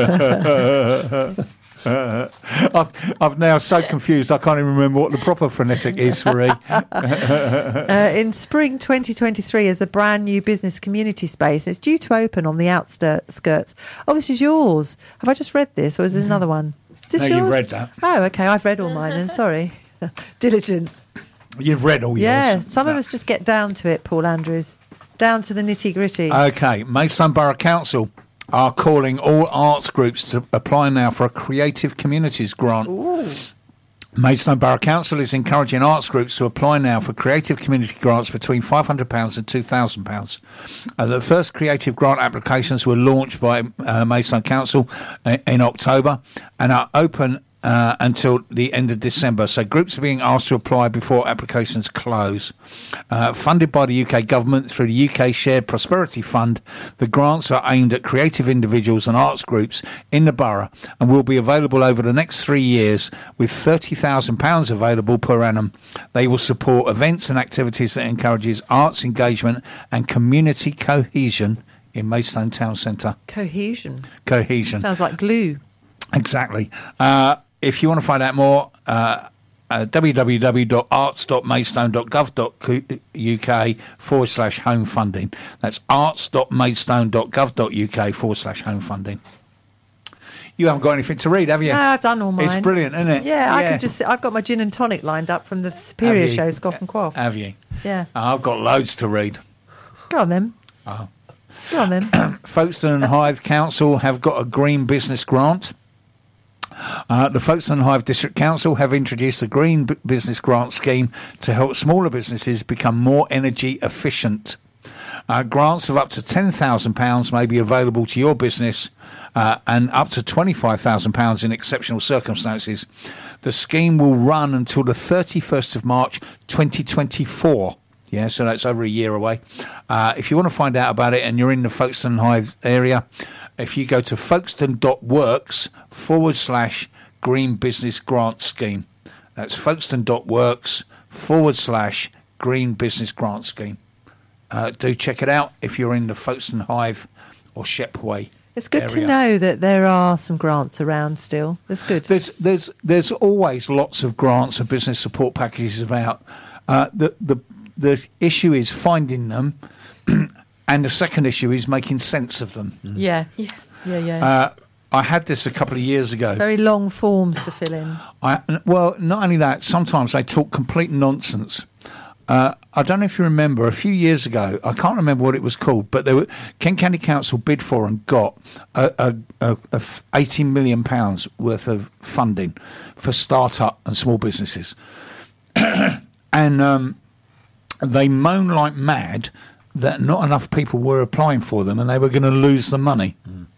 D: I've now so confused I can't even remember what the proper phonetic is for E.
E: In spring 2023 is a brand new business community space. It's due to open on the outskirts. Oh, this is yours. Have I just read this or is this another one? Is this
D: No,
E: yours?
D: you've read that.
E: Oh, okay. I've read all mine then. Sorry. Diligent.
D: You've read all yours.
E: Yeah. Some of us just get down to it, Paul Andrews. Down to the nitty gritty.
D: Okay. Maidstone Borough Council are calling all arts groups to apply now for a Creative Communities grant.
E: Ooh.
D: Maidstone Borough Council is encouraging arts groups to apply now for creative community grants between £500 and £2,000. The first creative grant applications were launched by Maidstone Council in October and are open until the end of December. So groups are being asked to apply before applications close. Funded by the UK government through the UK Shared Prosperity Fund, the grants are aimed at creative individuals and arts groups in the borough and will be available over the next 3 years with £30,000 available per annum. They will support events and activities that encourages arts engagement and community cohesion in Maidstone Town Centre.
E: Cohesion.
D: Sounds
E: like glue.
D: Exactly. If you want to find out more, www.arts.maidstone.gov.uk/home funding. That's arts.maidstone.gov.uk/home funding. You haven't got anything to read, have you?
E: No, I've done all mine.
D: It's brilliant, isn't it?
E: Yeah, I've got my gin and tonic lined up from the Superior show, Scoff and Quaff.
D: Have you?
E: Yeah.
D: I've got loads to read.
E: Go on then.
D: Oh.
E: Go on then.
D: Folkestone and Hythe Council have got a green business grant. The Folkestone and Hythe District Council have introduced a green business grant scheme to help smaller businesses become more energy efficient. Grants of up to £10,000 may be available to your business and up to £25,000 in exceptional circumstances. The scheme will run until the 31st of March 2024. Yeah, so that's over a year away. If you want to find out about it and you're in the Folkestone and Hythe area, if you go to folkestone.works/green business grant scheme. That's folkestone.works/green business grant scheme. Do check it out if you're in the Folkestone, Hythe or Shepway.
E: It's good
D: area.
E: to know that there are some grants around still. That's good.
D: There's always lots of grants and business support packages about. The issue is finding them. And the second issue is making sense of them.
E: Yeah. Yes. Yeah.
D: I had this a couple of years ago.
E: Very long forms to fill in.
D: Well, not only that, sometimes they talk complete nonsense. I don't know if you remember, a few years ago, I can't remember what it was called, but Kent County Council bid for and got a £80 million worth of funding for start-up and small businesses. And they moan like mad that not enough people were applying for them and they were going to lose the money.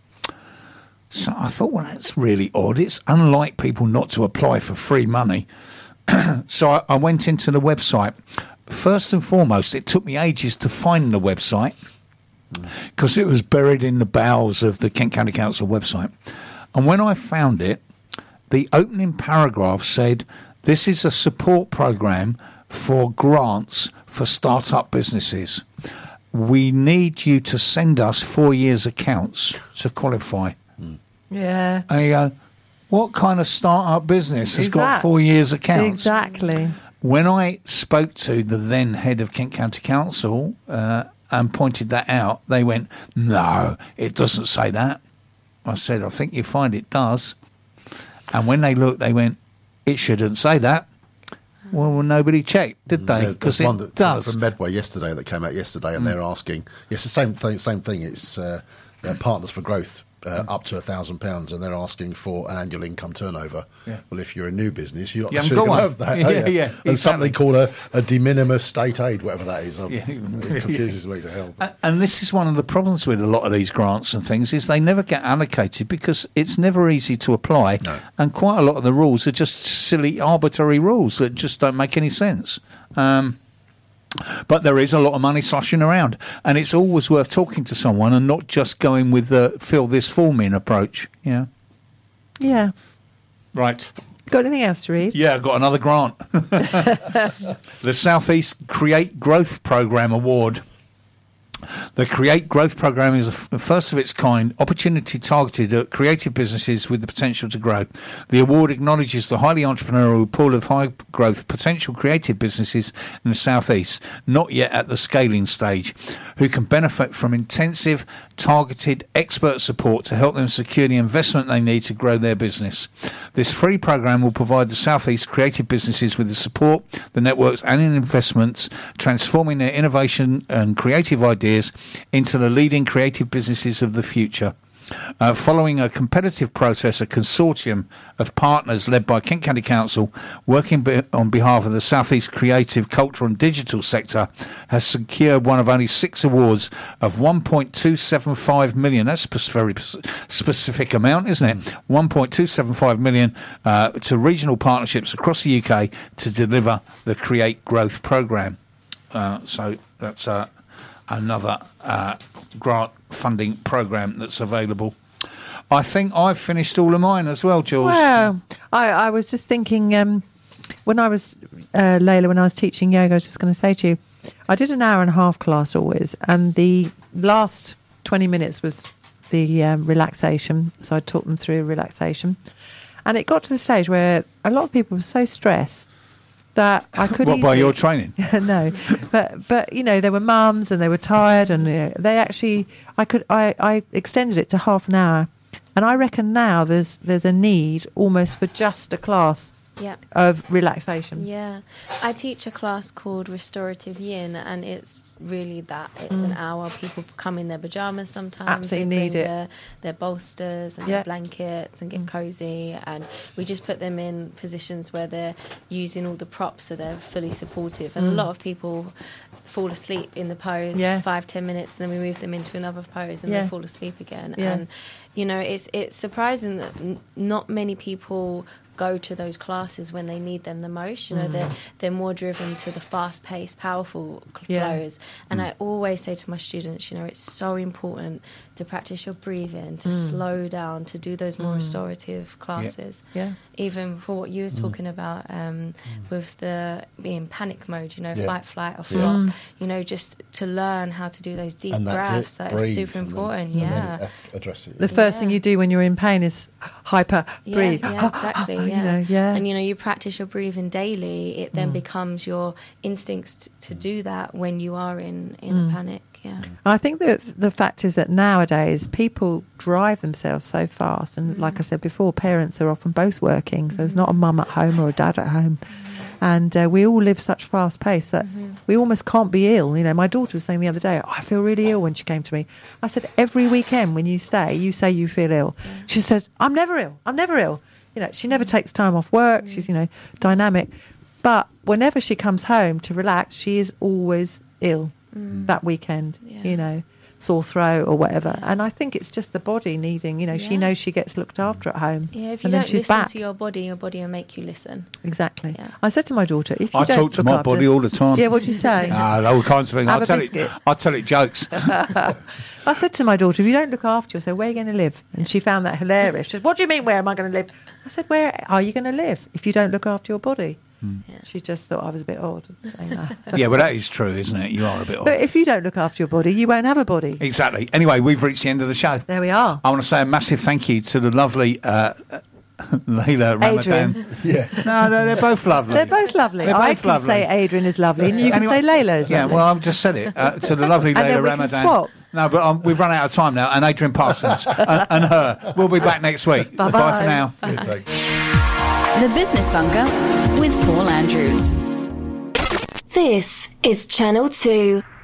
D: So I thought, well, that's really odd. It's unlike people not to apply for free money. So I went into the website. First and foremost, it took me ages to find the website because it was buried in the bowels of the Kent County Council website. And when I found it, the opening paragraph said, this is a support program for grants for start-up businesses. We need you to send us 4 years accounts to qualify.
E: Yeah.
D: And you go, what kind of start-up business has got 4 years accounts?
E: Exactly.
D: When I spoke to the then head of Kent County Council and pointed that out, they went, no, it doesn't say that. I said, I think you find it does. And when they looked, they went, it shouldn't say that. Well, nobody checked, did they? Because it does.
F: From Medway yesterday that came out yesterday, and they're asking. Yes, the same thing. It's Partners for Growth. Up to £1,000, and they're asking for an annual income turnover. Yeah. Well, if you're a new business, you're not sure you have that.
D: Yeah,
F: and
D: exactly.
F: Something called a de minimis state aid, whatever that is. It confuses me to hell.
D: And this is one of the problems with a lot of these grants and things is they never get allocated because it's never easy to apply.
F: No.
D: And quite a lot of the rules are just silly, arbitrary rules that just don't make any sense. But there is a lot of money sloshing around, and it's always worth talking to someone and not just going with the fill this form in approach. Yeah.
E: Yeah.
D: Right.
E: Got anything else to read?
D: Yeah, I've got another grant. The South East Create Growth Programme Award. The Create Growth Programme is a first of its kind opportunity targeted at creative businesses with the potential to grow. The award acknowledges the highly entrepreneurial pool of high growth potential creative businesses in the South East, not yet at the scaling stage, who can benefit from intensive, targeted, expert support to help them secure the investment they need to grow their business. This free programme will provide the South East creative businesses with the support, the networks and investments, transforming their innovation and creative ideas into the leading creative businesses of the future. Following a competitive process, a consortium of partners led by Kent County Council, working on behalf of the South East creative, cultural and digital sector, has secured one of only 6 awards of 1.275 million. That's a very specific amount, isn't it? 1.275 million to regional partnerships across the UK to deliver the Create Growth programme. So that's another grant funding programme that's available. I think I've finished all of mine as well, Jules.
E: Well, I was just thinking, when I was, Layla, when I was teaching yoga, I was just going to say to you, I did an hour and a half class always, and the last 20 minutes was the relaxation, so I taught them through relaxation. And it got to the stage where a lot of people were so stressed that I could
D: What, by your training?
E: No, but you know, there were mums and they were tired, and they actually, I extended it to half an hour, and I reckon now there's a need almost for just a class of relaxation.
A: Yeah, I teach a class called Restorative Yin, and it's really that. It's an hour. People come in their pajamas sometimes.
E: Absolutely
A: they
E: need
A: bring
E: it.
A: Their bolsters and their blankets and get cozy, and we just put them in positions where they're using all the props so they're fully supportive. And a lot of people fall asleep in the pose 5-10 minutes, and then we move them into another pose and they fall asleep again. And you know, it's surprising that not many people go to those classes when they need them the most. You know, they're more driven to the fast-paced, powerful flows. And I always say to my students, you know, it's so important to practice your breathing, to slow down, to do those more restorative classes. Even for what you were talking about with the being panic mode, you know, fight, flight or flop, you know, just to learn how to do those deep breaths, that is super important.
F: Address it.
E: The first thing you do when you're in pain is hyper breathe.
A: Yeah, exactly.
E: You know,
A: And you know, you practice your breathing daily, it then becomes your instincts to do that when you are in a panic.
E: I think that the fact is that nowadays people drive themselves so fast, and like I said before, parents are often both working, so there's not a mum at home or a dad at home, and we all live such fast pace that we almost can't be ill. You know, my daughter was saying the other day, I feel really ill when she came to me. I said, every weekend when you stay, you say you feel ill. She said, I'm never ill. You know, she never takes time off work. She's, you know, dynamic, but whenever she comes home to relax, she is always ill. That weekend, you know, sore throat or whatever. And I think it's just the body needing, you know, she knows she gets looked after at home.
A: Yeah, if you
E: and then
A: don't
E: she's
A: listen
E: back.
A: to your body will make you listen.
E: Exactly.
A: Yeah.
E: I said to my daughter, if you
D: I
E: don't
D: talk to
E: look
D: my
E: after-
D: body all the time.
E: Yeah, what do you say?
D: All kinds of things.
E: Have a biscuit.
D: I tell it jokes.
E: I said to my daughter, if you don't look after yourself, where are you going to live? And she found that hilarious. She said, what do you mean, where am I going to live? I said, where are you going to live if you don't look after your body? She just thought I was a bit odd saying that.
D: Yeah, well, that is true, isn't it? You are a bit odd.
E: But if you don't look after your body, you won't have a body.
D: Exactly. Anyway, we've reached the end of the show.
E: There we are.
D: I want to say a massive thank you to the lovely Layla Ramadan. No, they're both lovely.
E: They're both lovely.
D: They're both
E: I can
D: lovely.
E: say Adrian is lovely, and you can
D: Anyway,
E: say Layla is lovely.
D: Yeah, well, I've just said it to the lovely
E: And then
D: Layla
E: we can
D: Ramadan.
E: swap.
D: No, but we've run out of time now, and Adrian Parsons and her. We'll be back next week.
E: Bye-bye.
D: Bye for now.
C: The Business Bunker with Paul Andrews.
B: This is Channel 2.